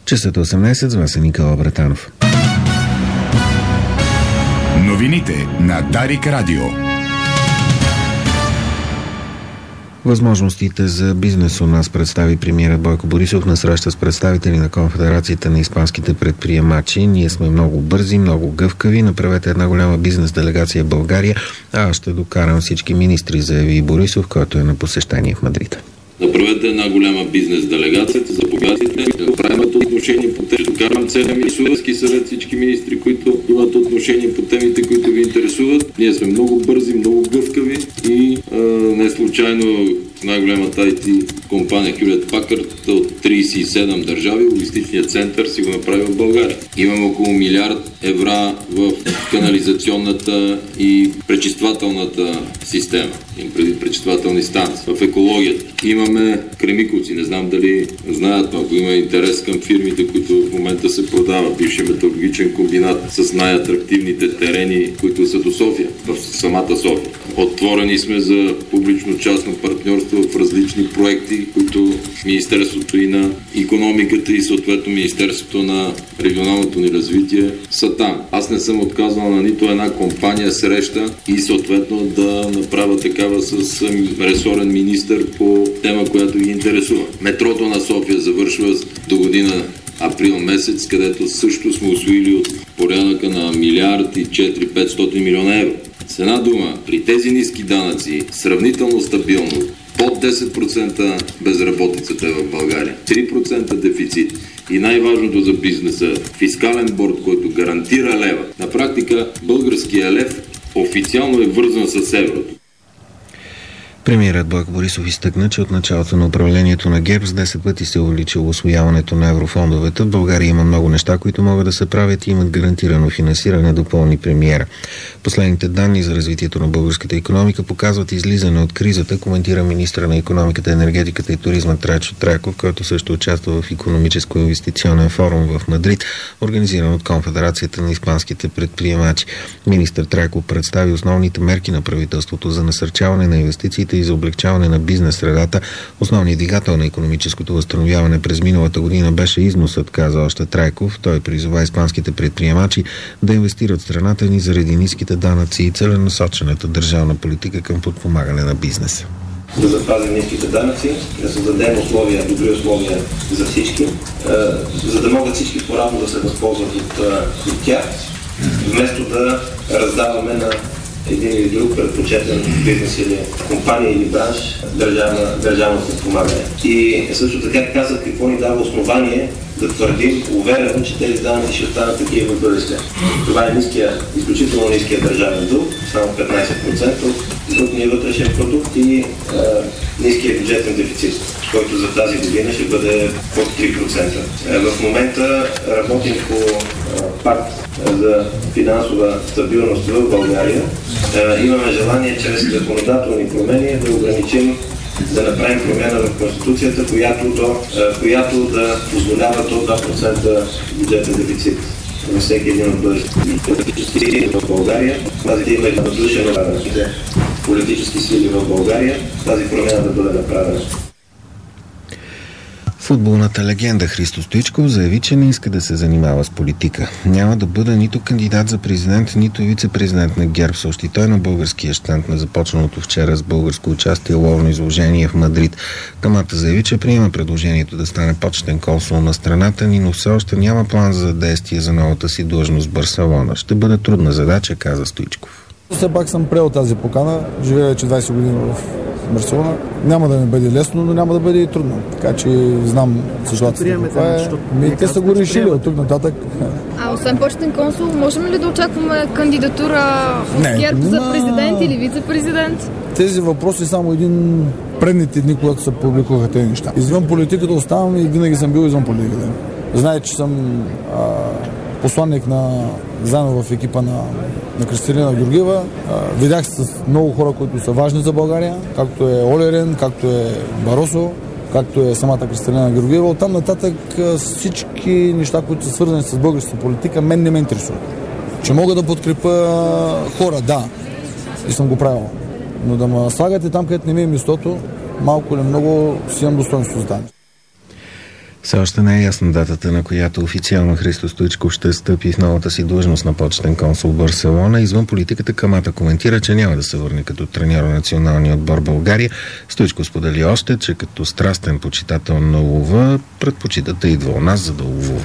Часът 18, с вас е Никола Братанов. Новините на Дарик Радио. Възможностите за бизнес у нас представи премиерът Бойко Борисов на среща с представители на Конфедерацията на испанските предприемачи. Ние сме много бързи, много гъвкави. Направете една голяма бизнес делегация в България, а аз ще докарам всички министри, заяви Борисов, който е на посещение в Мадрид. Направете една голяма бизнес делегация, заповядайте, да правимат отношение по темите. Докарам целия Министерски съвет, всички министри, които имат отношение по темите, които ви интересуват. Ние сме много бързи, много гъвкави и не случайно най-голямата IT компания Hewlett Packard от 37 държави, логистичният център си го направи в България. Имаме около 1 милиард евро в канализационната и пречиствателната система. Имам преди пречиствателни станции. В екологията. Имаме Кремиковци, не знам дали знаят, но ако има интерес към фирмите, които в момента се продават. Бившия металургичен комбинат с най-атрактивните терени, които са до София, в самата София. Отворени сме за публично-частно партньорство в различни проекти, които Министерството и на икономиката и съответно Министерството на регионалното ни развитие са там. Аз не съм отказал на нито една компания среща и съответно да направя такава с ресорен министър по тема, която ги интересува. Метрото на София завършва до година април месец, където също сме усвоили от порядъка на 1 милиард и 400-500 милиона евро. С една дума, при тези ниски данъци, сравнително стабилно, под 10% безработицата е в България, 3% дефицит и най-важното за бизнеса, фискален борд, който гарантира лева. На практика българския лев официално е вързан с еврото. Премиерът Бойко Борисов изтъкна, че от началото на управлението на ГЕРБ с 10 пъти се увеличило усвояването на еврофондовете. В България има много неща, които могат да се правят и имат гарантирано финансиране, допълни премиера. Последните данни за развитието на българската икономика показват излизане от кризата, коментира министра на икономиката, енергетиката и туризма Трайчо Трайков, който също участва в икономическо-инвестиционен форум в Мадрид, организиран от Конфедерацията на испанските предприемачи. Министър Трайков представи основните мерки на правителството за насърчаване на инвестициите и за облегчаване на бизнес средата. Основният двигател на икономическото възстановяване през миналата година беше износът, каза още Трайков. Той призова испанските предприемачи да инвестират в страната ни заради ниските данъци и целенасочената държавна политика към подпомагане на бизнеса. Да запазим ниските данъци, да създадем добри условия за всички, за да могат всички по-равно да се възползват от тях, вместо да раздаваме на един или друг предпочетен бизнес или компания или бранш държавно подпомагане. И също така казах какво ни дава основание да твърдим уверено, че тези данъци ще останат такива в бъдеще. Това е изключително ниския държавен дълг, само 15% от брутния вътрешен продукт и ниския бюджетен дефицит, който за тази година ще бъде под 3%. В момента работим по пакт за финансова стабилност в България. Имаме желание чрез законодателни промени да ограничим, да направим промяна в Конституцията, която да позволява до 2% бюджетен дефицит на всеки един от бъдещите в България. Тази има еднодушено политически сили в България. Тази промяна да бъде направена. Футболната легенда Христо Стоичков заяви, че не иска да се занимава с политика. Няма да бъде нито кандидат за президент, нито вице-президент на ГЕРБ, съобщи той на българския щанд на започналото вчера с българско участие ловно изложение в Мадрид. Камата заяви, че приема предложението да стане почетен консул на страната ни, но все още няма план за действие за новата си длъжност в Барселона. Ще бъде трудна задача, каза Стоичков. Все пак съм приел тази покана. Живея вече 20 години в Барселона. Няма да ми бъде лесно, но няма да бъде и трудно. Така че знам ситуацията каква е. Те са го решили от тук нататък. А освен почетен консул, можем ли да очакваме кандидатура от ГЕРБ за президент или вице-президент? Тези въпроси само един предните дни, когато се публикуваха тези неща. Извън политиката оставам и винаги съм бил извън политиката. Знае, че съм посланник заедно в екипа на Кристалина Георгиева. Видях се с много хора, които са важни за България, както е Оли Рен, както е Баросо, както е самата Кристалина Георгиева. Оттам нататък всички неща, които са свързани с българската политика, мен не ме интересуват. Че мога да подкрепя хора, да, и съм го правил. Но да ме слагате там, където не ми е мястото, малко или много си имам достоинство за това. Все още не е ясна датата, на която официално Христо Стоичков ще стъпи в новата си длъжност на почетен консул в Барселона. Извън политиката Камата коментира, че няма да се върне като треньор на националния отбор България. Стоичков сподели още, че като страстен почитател на лова, предпочита да идва у нас, за да ловува.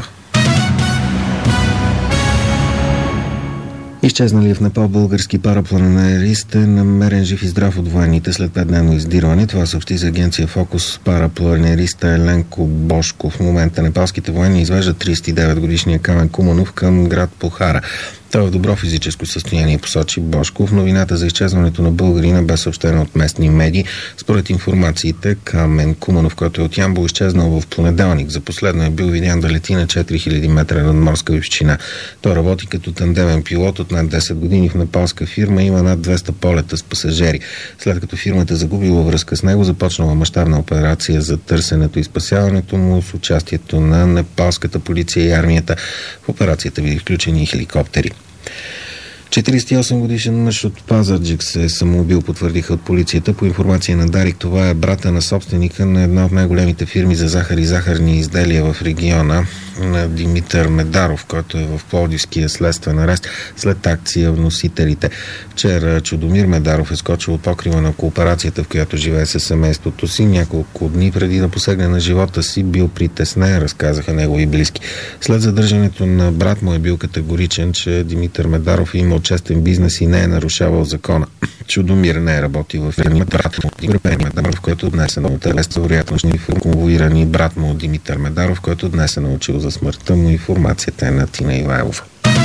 Изчезналият в Непал български парапланирист е намерен жив и здрав от военните след 5-дневно издирване. Това съобщи за агенция Фокус парапланириста Еленко Бошков. В момента непалските военни извеждат 39-годишния Камен Куманов към град Похара. Той е в добро физическо състояние, посочи Бошков. Новината за изчезването на българина бе съобщена от местни медии. Според информациите, Камен Куманов, който е от Ямбол, изчезнал в понеделник. За последно е бил видян да лети на 4000 метра над морска височина. Той работи като тандемен пилот от над 10 години в непалска фирма и има над 200 полета с пасажери. След като фирмата загубила връзка с него, започнала мащабна операция за търсенето и спасяването му с участието на непалската полиция и армията. В операцията били включени и хеликоптери. 48 годишен мъж от Пазарджик се е самоубил, потвърдиха от полицията. По информация на Дарик, това е брата на собственика на една от най-големите фирми за захар и захарни изделия в региона, на Димитър Медаров, който е в Пловдивския следствен арест след акция вносителите. Вчера Чудомир Медаров е скочил от покрива на кооперацията, в която живее със семейството си. Няколко дни преди да посегне на живота си бил притеснен, разказаха негови близки. След задържането на брат му е бил категоричен, че Димитър Медаров е имал честен бизнес и не е нарушавал закона. Чудомир не е работил в фирмата, в който днес е на телеста, вероятно ще конвоирани брат му Димитър Медаров, който днес е научил за смъртта му. Информацията е на Тина Ивайлова.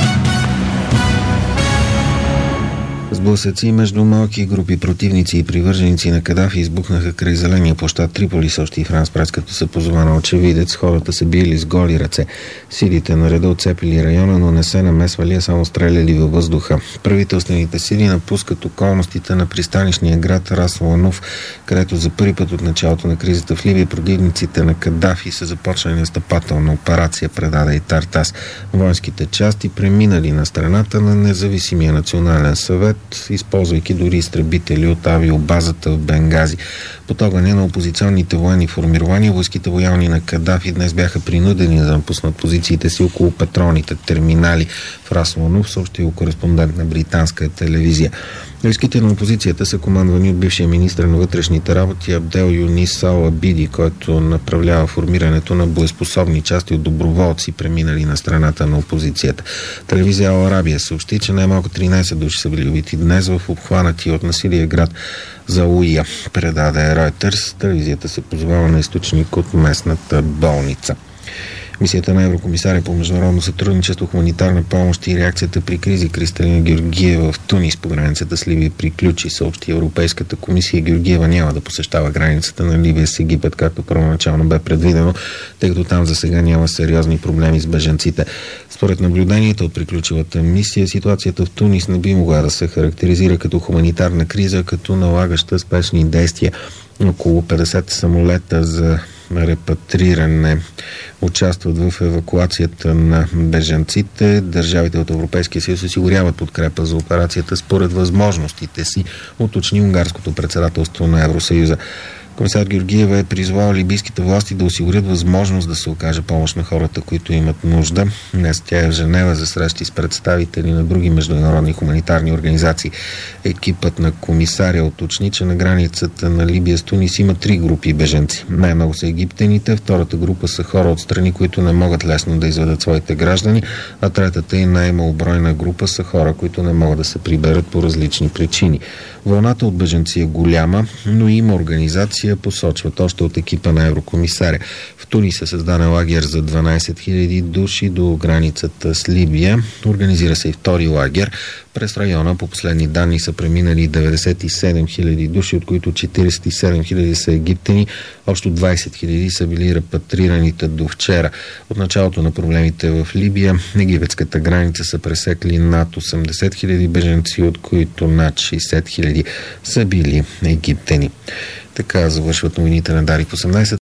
Сблъсъци между малки групи противници и привърженици на Кадафи избухнаха край зеления площад Триполи, съобщи Франс Прес, като се позова на очевидец. Хората са били с голи ръце. Силите на реда отцепили района, но не се намесвали, а само стреляли във въздуха. Правителствените сили напускат околностите на пристанищния град Рас Ланов, където за първи път от началото на кризата в Либия противниците на Кадафи са започнали настъпателна операция, предаде и Тартас. Воинските части преминали на страната на независимия национален съвет, използвайки дори изтребители от авиобазата в Бенгази. Под огъня на опозиционните военни формирования, войските лоялни на Кадафи днес бяха принудени да напуснат позициите си около петролните терминали в Рас Ланов, съобщил кореспондент на британска телевизия. Войските на опозицията са командвани от бившия министър на вътрешните работи Абдел Юнис Ал Абиди, който направлява формирането на боеспособни части от доброволци, преминали на страната на опозицията. Телевизия Ал Арабия съобщи, че най-малко 13 души са били убити днес в обхванати от насилие град Зауия, предаде Reuters. Телевизията се позовава на източник от местната болница. Мисията на еврокомисаря по международно сътрудничество, хуманитарна помощ и реакцията при кризи Кристалина Георгиева в Тунис по границата с Ливия приключи, съобщи Европейската комисия. Георгиева няма да посещава границата на Ливия с Египет, както първоначално бе предвидено, тъй като там за сега няма сериозни проблеми с бежанците. Според наблюденията от приключилата мисия, ситуацията в Тунис не би могла да се характеризира като хуманитарна криза, като налагаща спешни действия. Около 50 самолета за репатриране участват в евакуацията на бежанците. Държавите от Европейския съюз осигуряват подкрепа за операцията според възможностите си, уточни унгарското председателство на Евросъюза. Комисар Георгиева е призвал либийските власти да осигурят възможност да се окаже помощ на хората, които имат нужда. Днес тя е в Женева за срещи с представители на други международни хуманитарни организации. Екипът на комисаря уточни, че на границата на Либия с Тунис има 3 групи беженци. Най-много са египтяните, втората група са хора от страни, които не могат лесно да изведат своите граждани, а третата и най-малобройна група са хора, които не могат да се приберат по различни причини. Вълната от беженци е голяма, но има организация, посочват още от екипа на еврокомисаря. В Тунис е създаден лагер за 12 000 души до границата с Либия. Организира се и втори лагер. През района по последни данни са преминали 97 000 души, от които 47 000 са египтяни. Общо 20 000 са били репатрираните до вчера. От началото на проблемите в Либия, египетската граница са пресекли над 80 000 беженци, от които над 60 000 са били египтяни. Така завършват новините на Дарик 18.